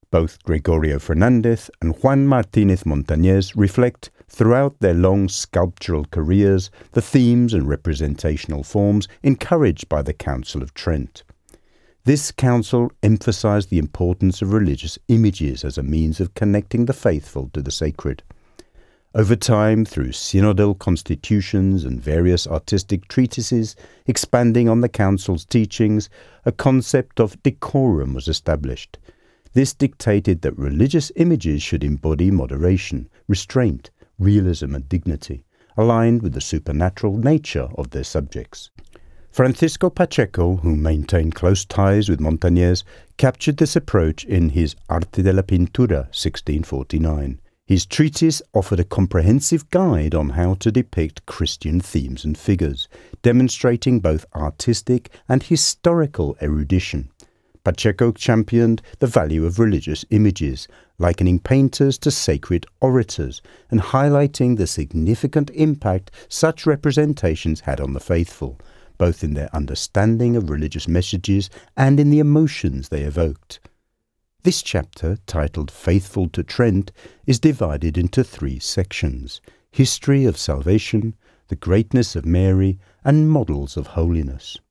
Both Gregorio Fernandez and Juan Martínez Montañez reflect, throughout their long sculptural careers, the themes and representational forms encouraged by the Council of Trent. This council emphasized the importance of religious images as a means of connecting the faithful to the sacred. Over time, through synodal constitutions and various artistic treatises expanding on the council's teachings, a concept of decorum was established. This dictated that religious images should embody moderation, restraint, realism and dignity, aligned with the supernatural nature of their subjects. Francisco Pacheco, who maintained close ties with Montañez, captured this approach in his Arte de la Pintura, 1649. His treatise offered a comprehensive guide on how to depict Christian themes and figures, demonstrating both artistic and historical erudition. Pacheco championed the value of religious images, likening painters to sacred orators, and highlighting the significant impact such representations had on the faithful, both in their understanding of religious messages and in the emotions they evoked. This chapter, titled Faithful to Trent, is divided into 3 sections: History of Salvation, The Greatness of Mary, and Models of Holiness.